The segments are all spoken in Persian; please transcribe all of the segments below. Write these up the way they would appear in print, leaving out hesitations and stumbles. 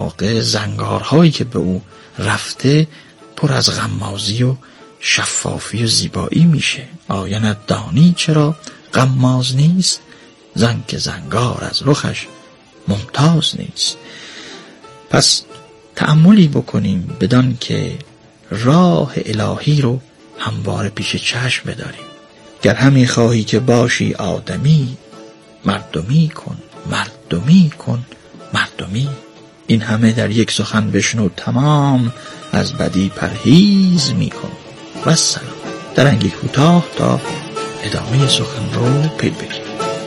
واقع زنگارهایی که به او رفته پر از غمازی و شفافی و زیبایی میشه. آینت دانی چرا غماز نیست؟ زن که زنگار از رخش ممتاز نیست. پس تأملی بکنیم بدان که راه الهی رو همواره پیش چشم بداریم. گر همی خواهی که باشی آدمی، مردمی کن، مردمی کن، مردمی. این همه در یک سخن بشنو تمام، از بدی پرهیز میکن و سلام. در انگیک کوتاه تا ادامه سخن رو پی بگیریم.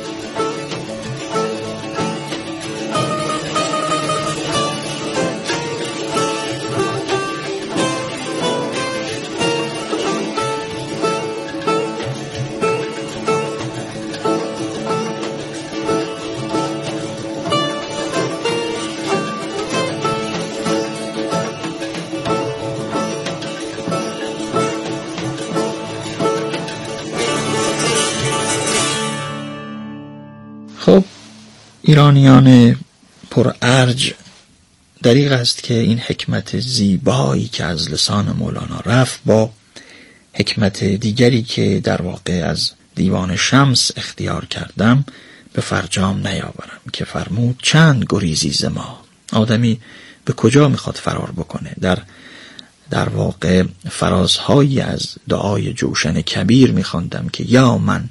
خب ایرانیان پر ارج دریغ است که این حکمت زیبایی که از لسان مولانا رفت با حکمت دیگری که در واقع از دیوان شمس اختیار کردم به فرجام نیاورم، که فرمود چند گریزی ز ما. آدمی به کجا میخواد فرار بکنه؟ در واقع فرازهایی از دعای جوشن کبیر میخواندم که یا من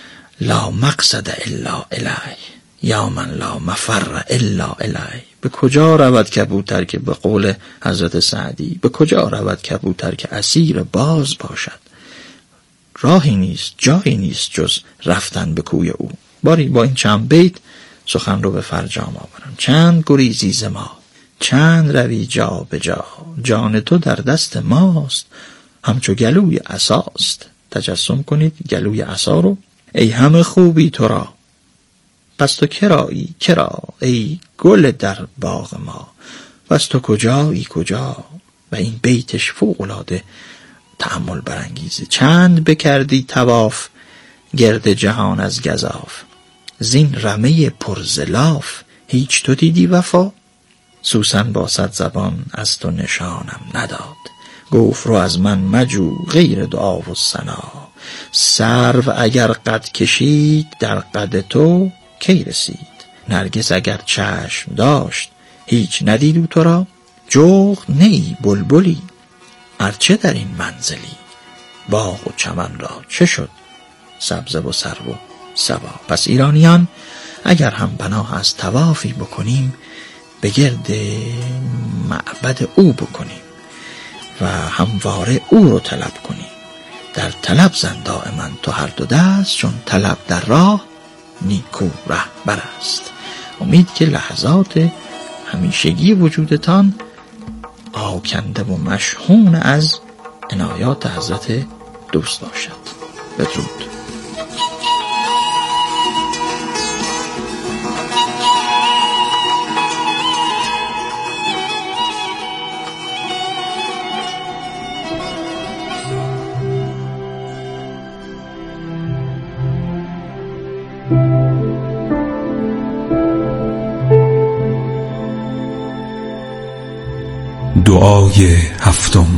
لا مقصد الا الی، یا من لا مفر الا الی. به کجا رود کبوتر که به قول حضرت سعدی، به کجا رود کبوتر که اسیر باز باشد؟ راهی نیست، جایی نیست جز رفتن به کوی او. باری با این چند بیت سخن رو به فرجام آورم. چند گریزی ز ما، چند روی جا به جا، جان تو در دست ماست، همچو گلوی عصاست. تجسم کنید گلوی عصا رو. ای همه خوبی تو را، پس تو کرایی کرا، ای گل در باغ ما، پس تو کجایی کجا. و این بیتش فوق‌العاده تأمل برانگیزه. چند بکردی طواف گرد جهان از گزاف، زین رمه پرزلاف هیچ تو دیدی وفا. سوسن با صد زبان از تو نشانم نداد، گفت رو از من مجو غیر دعا و ثنا. سرو اگر قد کشید در قد تو کی رسید، نرگس اگر چشم داشت هیچ ندید تو را. جغد نی بلبلی ارچه در این منزلی، باغ و چمن را چه شد سبزه و سرو و صبا. پس ایرانیان اگر هم پناه از طوافی بکنیم به گرد معبد او بکنیم و همواره او رو طلب کنیم. در طلب زن دائما تو هر دو دست، چون طلب در راه نیکو رهبر است. امید که لحظات همیشگی وجودتان آکنده و مشحون از عنایات حضرت دوست باشد. بدرود. دعای هفتم.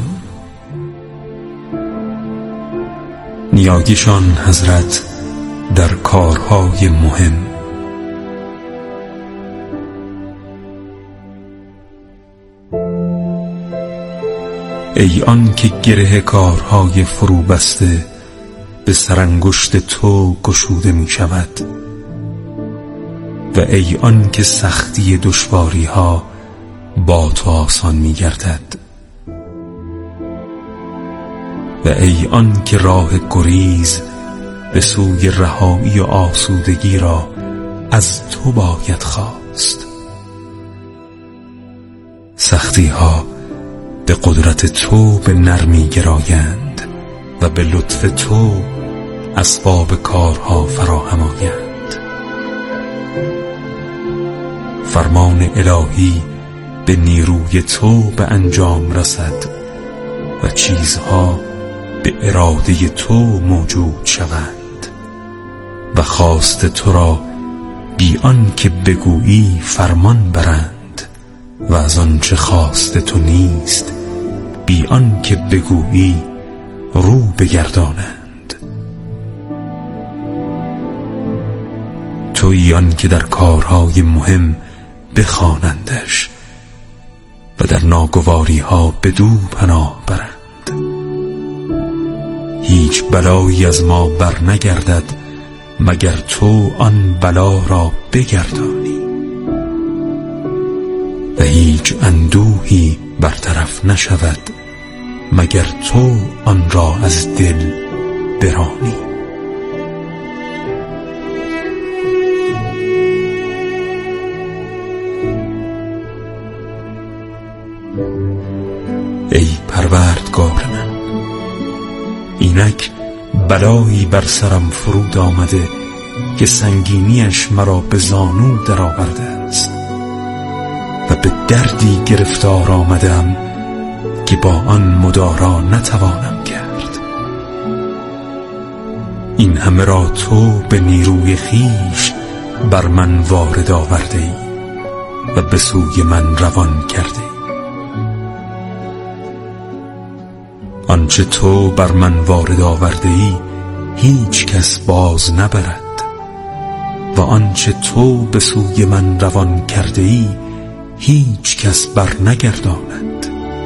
نیایشان حضرت در کارهای مهم. ای آن که گره کارهای فرو بسته به سرانگشت تو گشوده می شود، و ای آن که سختی دشواری ها با تو آسان می گردد، و ای آن که راه گریز به سوی رهایی و آسودگی را از تو باید خواست. سختی ها به قدرت تو به نرمی گرایند و به لطف تو اسباب کارها فراهم آیند. فرمان الهی به نیروی تو به انجام رسد و چیزها به اراده تو موجود شوند، و خواست تو را بی آن که بگویی فرمان برند و از آنچه خواست تو نیست بی آن که بگویی رو بگردانند. تویی آن که در کارهای مهم بخوانندش و در ناگواری ها بدو پناه برند. هیچ بلایی از ما بر نگردد مگر تو آن بلا را بگردانی و هیچ اندوهی برطرف نشود مگر تو آن را از دل برانی. ای پروردگار من، اینک بلایی بر سرم فرود آمده که سنگینیش مرا به زانو در آورده است و به دردی گرفتار آمدم که با آن مدارا نتوانم کرد. این همه را تو به نیروی خویش بر من وارد آورده ای و به سوی من روان کرده ای. آنچه تو بر من وارد آورده ای هیچ کس باز نبرد و آنچه تو به سوی من روان کرده ای هیچ کس بر نگرداند.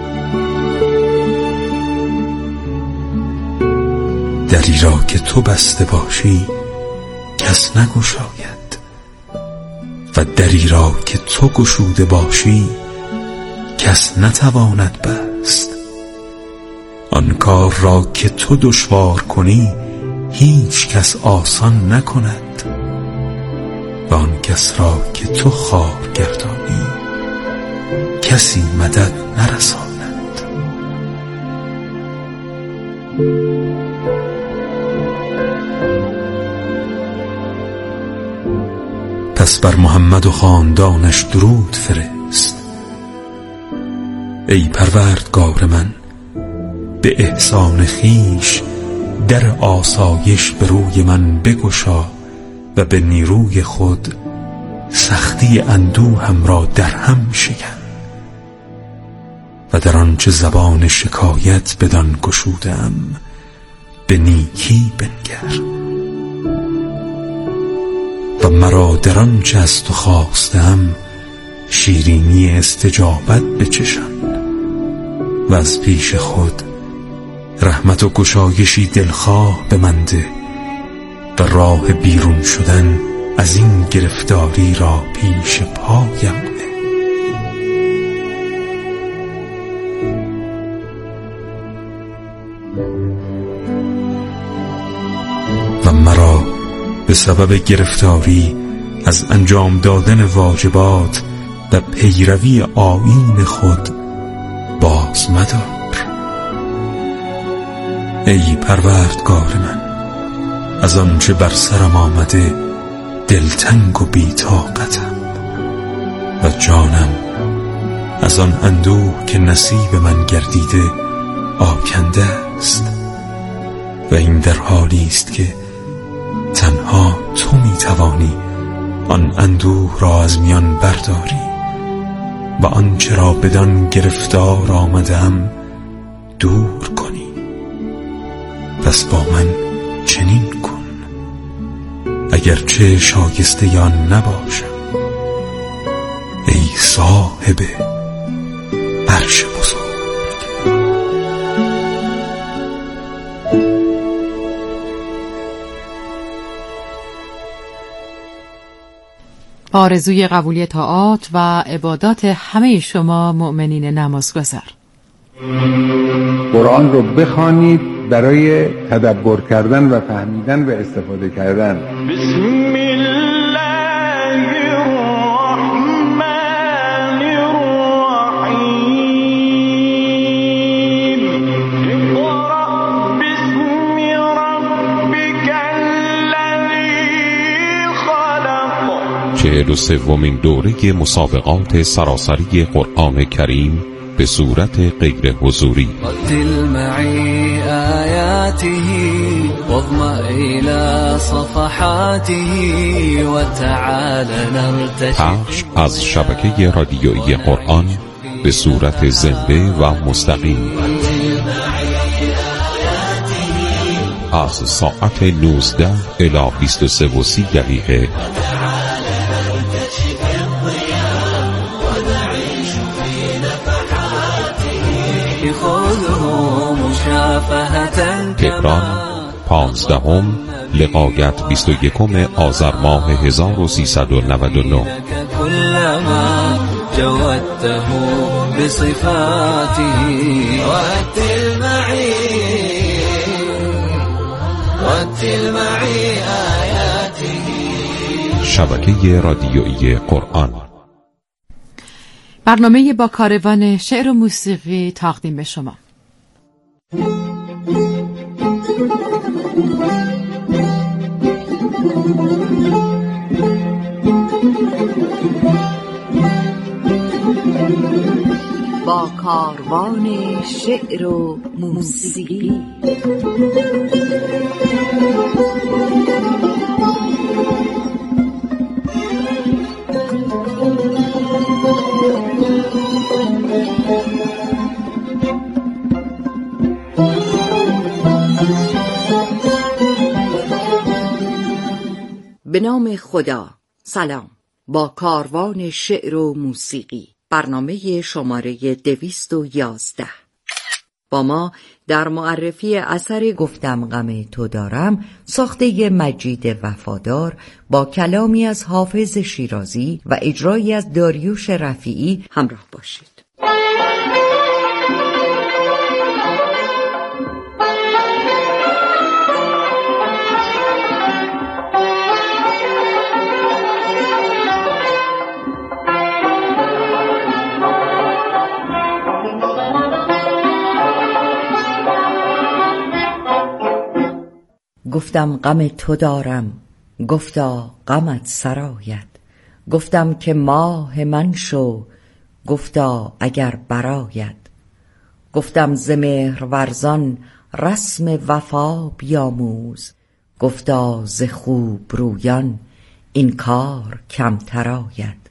دری را که تو بسته باشی کس نگشاید و دری را که تو گشوده باشی کس نتواند بست. آن کار را که تو دشوار کنی هیچ کس آسان نکند و آن کس را که تو خوار گردانی کسی مدد نرساند. پس بر محمد و خاندانش درود فرست. ای پروردگار من، به احسان خویش در آسایش به روی من بگشا و به نیروی خود سختی اندوهم را در هم شکن و در آنچه زبان شکایت بدان گشودم به نیکی بنگر و مرا در آنچه از تو خواستم شیرینی استجابت بچشان و از پیش خود رحمت و گشایشی دلخواه به من ده و راه بیرون شدن از این گرفتاری را پیش پایم نه و مرا به سبب گرفتاری از انجام دادن واجبات و پیروی آیین خود باز مدار. ای پروردگار من، از آنچه بر سرم آمده دلتنگ و بی‌طاقتم و جانم از آن اندوه که نصیب من گردیده آکنده است و این در حالی است که تنها تو می‌توانی آن اندوه را از میان برداری و آنچه را بدان گرفتار آمدم دور کنی. پس با من چنین کن اگرچه شایسته آن نباشم ای صاحب عرش بزرگ. آرزوی قبولی طاعات و عبادات همه شما مؤمنین نمازگزار. قرآن رو بخوانید برای تدبر کردن و فهمیدن و استفاده کردن. بسم الله الرحمن الرحیم. اقرأ باسم ربک الذی خلق. 43مین دوره مسابقات سراسری قرآن کریم به صورت غیر حضوری. رتل معي آياته واضمأ إلى صفحاته وتعال نرتجي. پخش از شبکه رادیویی قرآن به صورت زنده و مستقیم از ساعت 19 الی 23:30 دقیقه تهران 15 لقایت 21 آذر ماه 1399. كلما جودته بصفاته واتل معي آياته. شبکه رادیویی قرآن. برنامه با کاروان شعر و موسیقی تقدیم به شما. با کاروان شعر و موسیقی. به نام خدا. سلام. با کاروان شعر و موسیقی، برنامه شماره 211. با ما در معرفی اثر گفتم غم تو دارم، ساخته مجید وفادار با کلامی از حافظ شیرازی و اجرایی از داریوش رفیعی همراه باشید. گفتم غم تو دارم، گفتا غمت سرآید. گفتم که ماه من شو، گفتا اگر برآید. گفتم ز مهرورزان رسم وفا بیاموز. گفتا ز خوب رویان این کار کمتر آید.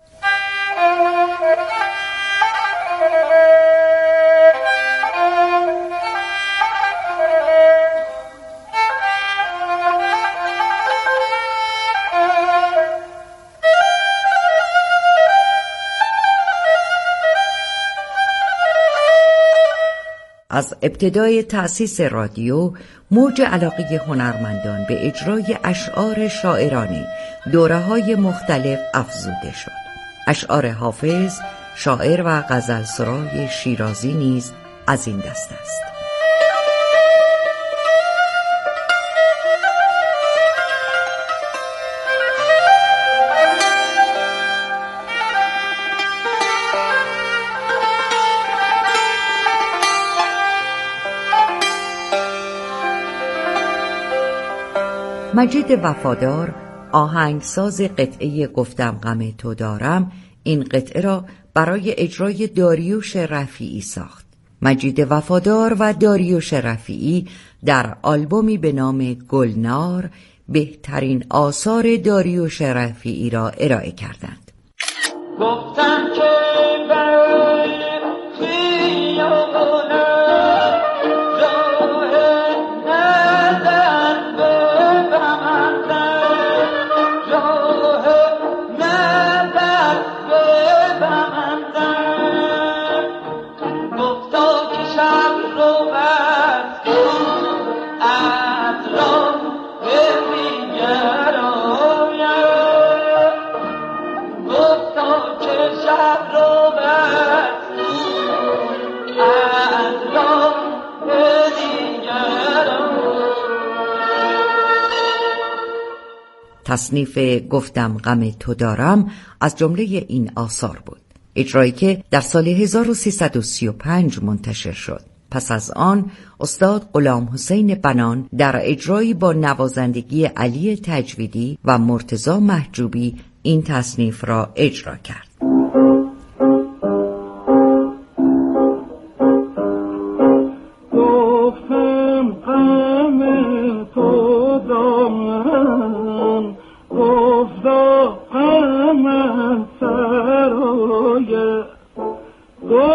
از ابتدای تأسیس رادیو موج علاقه هنرمندان به اجرای اشعار شاعرانه دوره‌های مختلف افزوده شد. اشعار حافظ، شاعر و غزلسرای شیرازی نیز از این دست است. مجید وفادار، آهنگساز قطعه گفتم غم تو دارم، این قطعه را برای اجرای داریوش رفیعی ساخت. مجید وفادار و داریوش رفیعی در آلبومی به نام گلنار بهترین آثار داریوش رفیعی را ارائه کردند. گفتم که برای خیابانه تصنیف گفتم غم تو دارم از جمله این آثار بود. اجرایی که در سال 1335 منتشر شد. پس از آن استاد غلام حسین بنان در اجرایی با نوازندگی علی تجویدی و مرتضی محجوبی این تصنیف را اجرا کرد. گفتم غم تو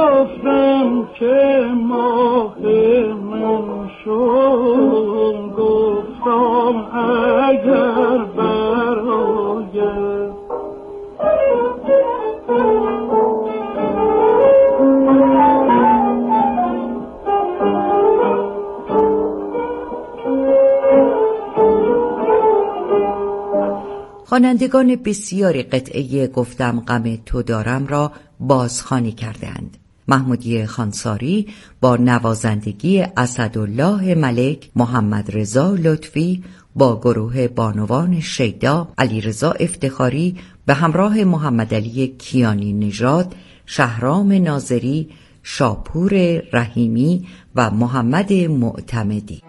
گفتم که ماه من شد، گفتم اگر برآید خوانندگان بسیاری قطعه گفتم غم تو دارم را بازخوانی کردند. محمودی خانساری با نوازندگی اسدالله ملک، محمد رضا لطفی با گروه بانوان شیدا، علیرضا افتخاری به همراه محمد علی کیانی نژاد، شهرام ناظری، شاپور رحیمی و محمد معتمدی.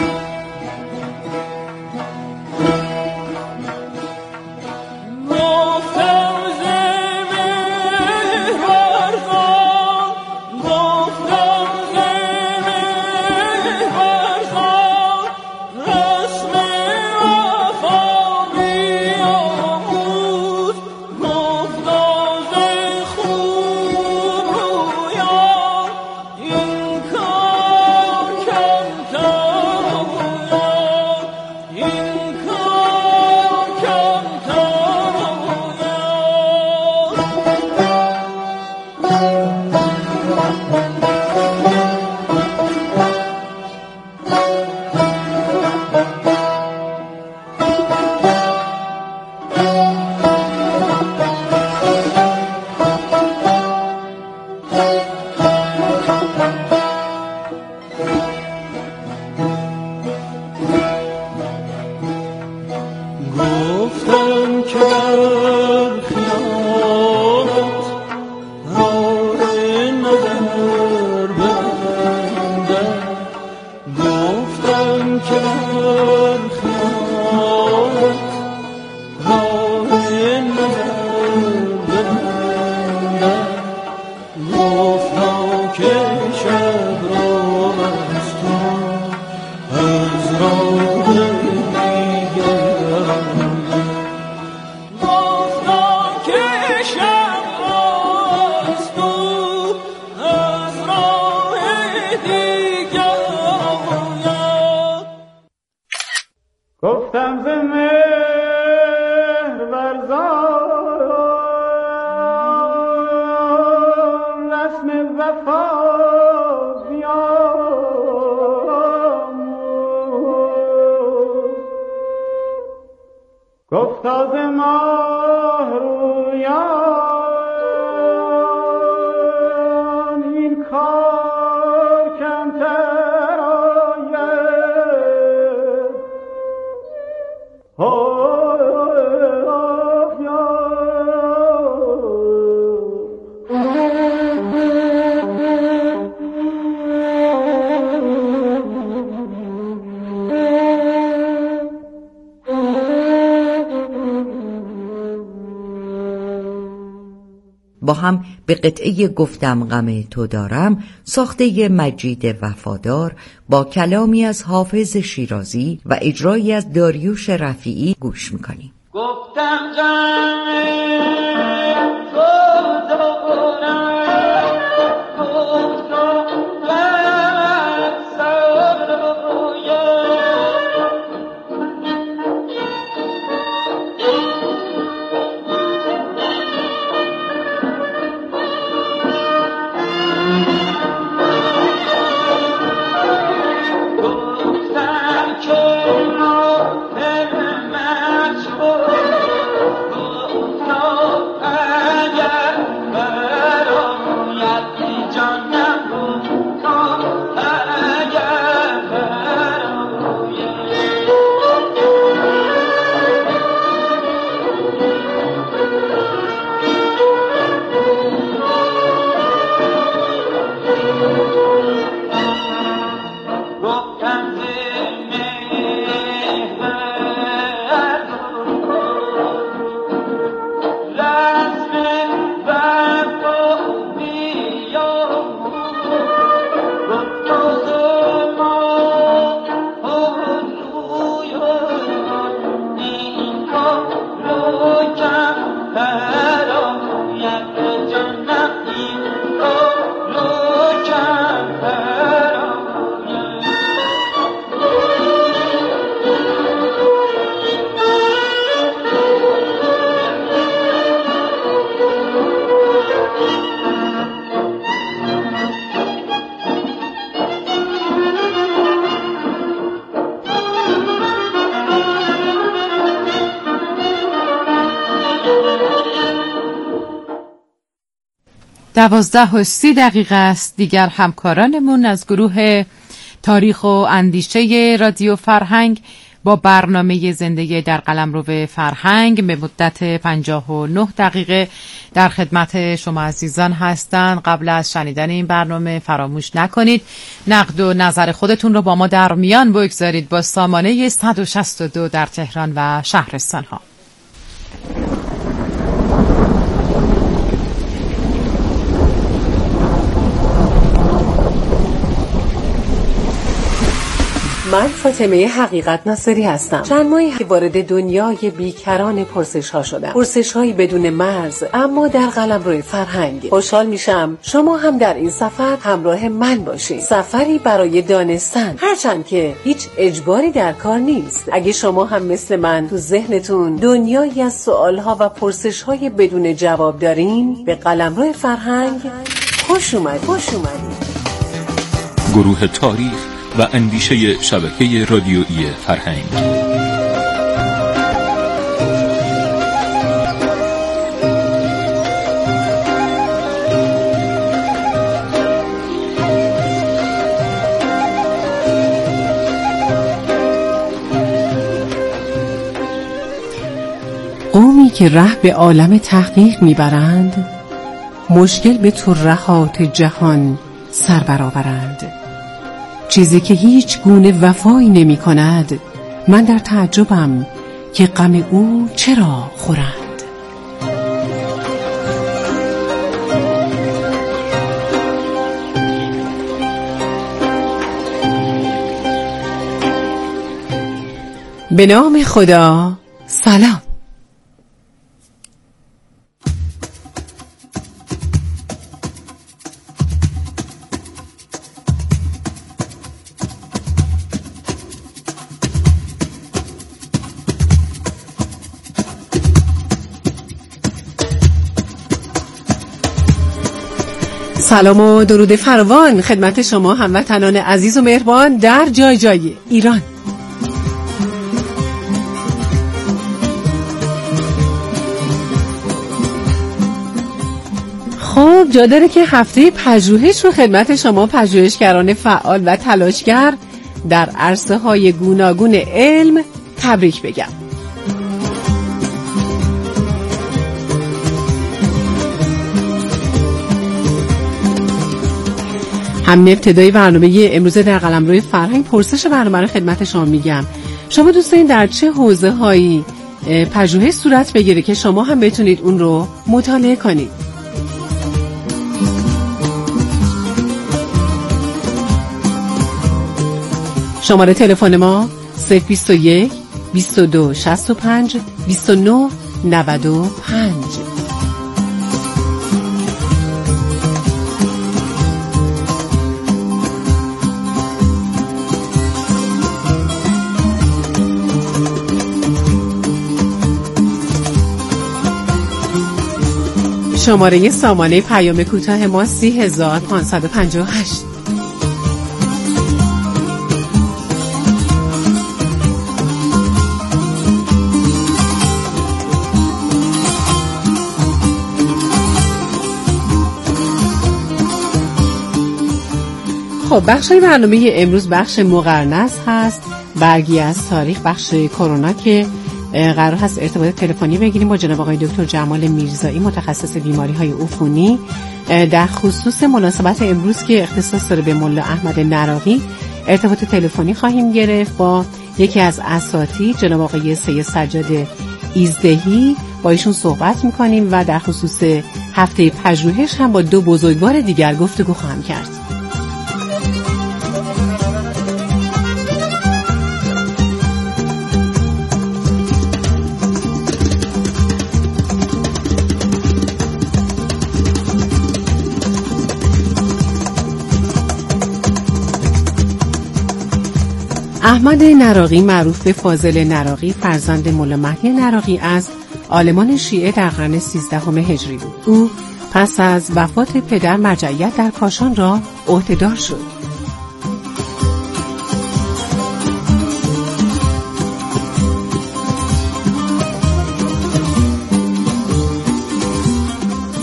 گفتم ز مهر ورزان رسم وفا بیاموز، گفتا ز ماه رویان این کار کمتر آید. با هم به قطعه گفتم غم تو دارم ساخته مجید وفادار با کلامی از حافظ شیرازی و اجرایی از داریوش رفیعی گوش میکنیم. گفتم غم تو دارم، گفتم غم سرایم، گفتم اگر برآید 12:30 است. دیگر همکارانمون از گروه تاریخ و اندیشه رادیو فرهنگ با برنامه زندگی در قلمرو فرهنگ به مدت 59 دقیقه در خدمت شما عزیزان هستند. قبل از شنیدن این برنامه فراموش نکنید نقد و نظر خودتون رو با ما در میان بگذارید با سامانه 162 در تهران و شهرستان ها. من فاطمه حقیقت ناصری هستم. چند ماهی که وارد دنیای بیکران پرسش ها شدم. پرسش هایی بدون مرز، اما در قلمرو فرهنگ. خوشحال میشم شما هم در این سفر همراه من باشید. سفری برای دانستن، هرچند که هیچ اجباری در کار نیست. اگه شما هم مثل من تو ذهنتون دنیایی از سوال ها و پرسش های بدون جواب دارین، به قلمرو فرهنگ خوش اومدید. گروه تاریخ و اندیشه شبکه رادیویی فرهنگ. قومی که ره به عالم تحقیق میبرند، مشکل به ترهات جهان سر برآورند. چیزی که هیچ گونه وفایی نمی کند، من در تعجبم که غم او چرا خورند. به نام خدا، سلام. سلام و درود فراوان خدمت شما هموطنان عزیز و مهربان در جای جای ایران. خب جا داره که هفته پژوهش رو خدمت شما پژوهشگران فعال و تلاشگر در عرصه های گوناگون علم تبریک بگم. همین ابتدای برنامه امروز در قلمرو فرهنگ پرسش برنامه رو خدمت شما میگم. شما دوست دارین در چه حوزه هایی پژوهش صورت بگیره که شما هم بتونید اون رو مطالعه کنید؟ شماره تلفن ما 021 22 65 29 95. شماره سامانه پیام کوتاه ما 30558. خب بخش برنامه امروز بخش مقرنس هست، برگی از تاریخ، بخش کرونا که قرار هست ارتباط تلفنی بگیریم با جناب آقای دکتر جمال میرزایی متخصص بیماری‌های عفونی در خصوص مناسبت امروز که اختصاص داره به ملا احمد نراقی. ارتباط تلفنی خواهیم گرفت با یکی از اساتید جناب آقای سید سجاد ایزدهی، با ایشون صحبت می‌کنیم و در خصوص هفته پژوهش هم با دو بزرگوار دیگر گفتگو خواهم کرد. احمد نراقی معروف به فاضل نراقی فرزند مولا مهدی نراقی از عالمان شیعه در قرن 13 هجری بود. او پس از وفات پدر مرجعیت در کاشان را عهدهدار شد.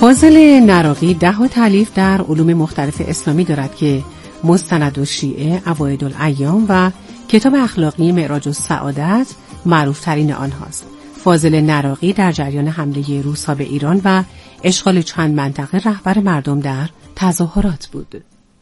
فاضل نراقی 10 تالیف در علوم مختلف اسلامی دارد که مستند الشیعه، عواید الایام و کتاب اخلاقی معراج السعادت معروف ترین آنهاست. فاضل نراقی در جریان حمله روس‌ها به ایران و اشغال چند منطقه رهبر مردم در تظاهرات بود.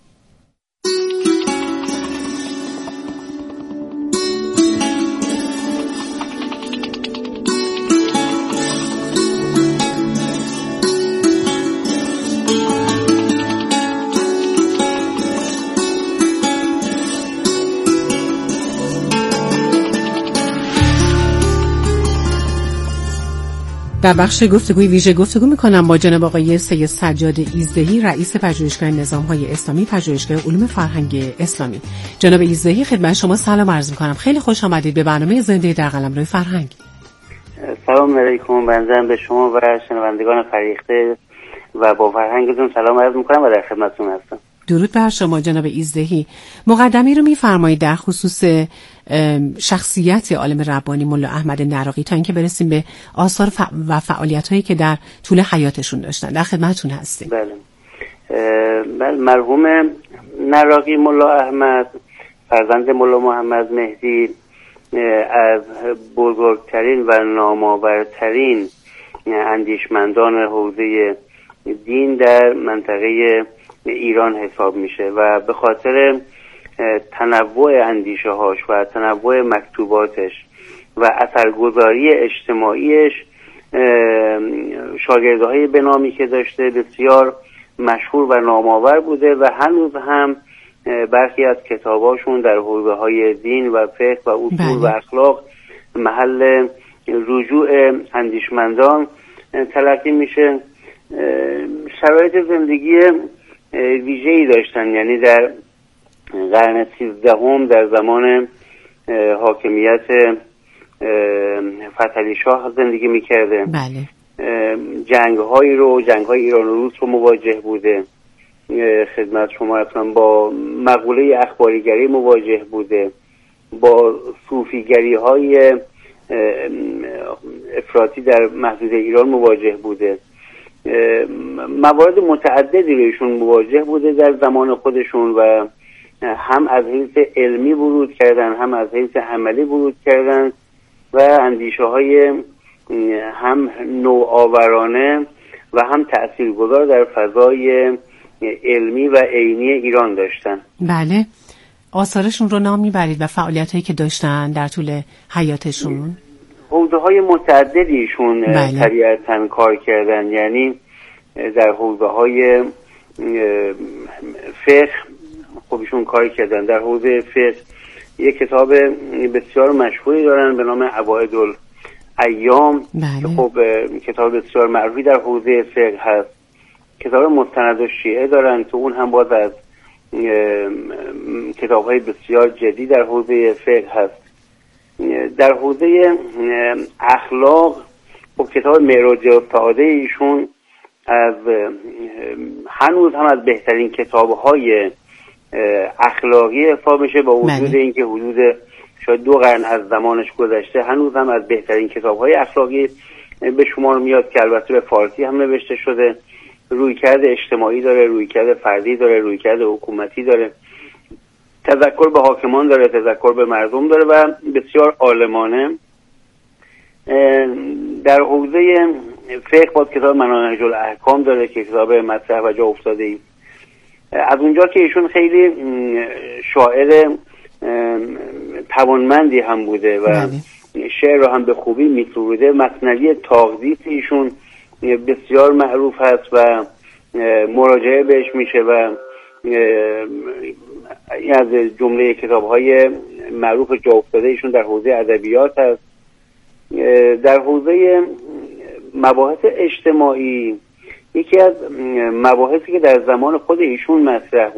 در بخش گفتگوی ویژه گفتگو می‌کنم با جناب آقای سید سجاد ایزدهی، رئیس پژوهشگاه نظام‌های اسلامی، پژوهشگاه علوم فرهنگ اسلامی. جناب ایزدهی، خدمت شما سلام عرض می‌کنم. خیلی خوش آمدید به برنامه زنده در قلمرو فرهنگ. سلام علیکم، بنده به شما و شنوندگان فریخته و با فرهنگتون سلام عرض می‌کنم و در خدمتتون هستم. درود بر شما جناب ایزدهی. مقدمی رو می‌فرمایید در خصوص شخصیت عالم ربانی ملا احمد نراقی تا اینکه برسیم به آثار و فعالیت‌هایی که در طول حیاتشون داشتن. در خدمتتون هستیم. بله. مرحوم نراقی ملا احمد فرزند ملا محمد مهدی از بزرگترین و نامآورترین اندیشمندان حوزه دین در منطقه ایران حساب میشه و به خاطر تنوع اندیشه هاش و تنوع مکتوباتش و اثرگذاری اجتماعیش شاگردهای به نامی که داشته بسیار مشهور و نامآور بوده و هنوز هم برخی از کتاباشون در حوزه های دین و فقه و اصول و اخلاق محل رجوع اندیشمندان تلقی میشه. شرایط زندگی ویژه‌ای داشتن، یعنی در قرن 13 در زمان حاکمیت فتحعلی شاه زندگی میکرده. بله. جنگ‌های ایران و روس رو مواجه بوده، خدمت شما رفتم با مقوله اخباریگری مواجه بوده، با صوفیگری‌های افراطی در محدوده ایران مواجه بوده. موارد متعددی رو ایشون مواجه بوده در زمان خودشون و هم از حیث علمی ورود کردن هم از حیث عملی ورود کردن و اندیشه های هم نوآورانه و هم تأثیرگذار در فضای علمی و عینی ایران داشتن. بله. آثارشون رو نام میبرید و فعالیتایی که داشتن در طول حیاتشون؟ حوزه های متعددی ایشون طبیعتاً کار کردن، یعنی در حوزه های فقه خب ایشون کار کردن. در حوزه فقه یک کتاب بسیار مشهوری دارن به نام عواید الایام که خب کتاب بسیار معروفی در حوزه فقه هست. کتاب مستند الشیعه دارن که اون هم باز از کتاب‌های بسیار جدی در حوزه فقه هست. در حوزه اخلاق خب کتاب معراج السعادت ایشون از هنوز هم از بهترین کتاب‌های اخلاقی حساب میشه، با وجود اینکه حدود شاید 2 قرن از زمانش گذشته هنوز هم از بهترین کتاب‌های اخلاقی به شمار میاد که البته به فارسی هم نوشته شده. رویکرد اجتماعی داره، رویکرد فردی داره، رویکرد حکومتی داره، تذکر به حاکمان داره، تذکر به مردم داره و بسیار عالمانه. در حوزه فقه باز کتاب مناهج الاحکام داره که کتاب مطرح و جا افتاده ای. از اونجا که ایشون خیلی شاعر توانمندی هم بوده و شعر رو هم به خوبی می‌سروده، مثنوی تاقدیس ایشون بسیار معروف هست و مراجعه بهش میشه و این از جمله کتاب‌های معروف جا افتاده ایشون در حوزه ادبیات هست. در حوزه مباحث اجتماعی یکی از مباحثی که در زمان خود ایشون مطرح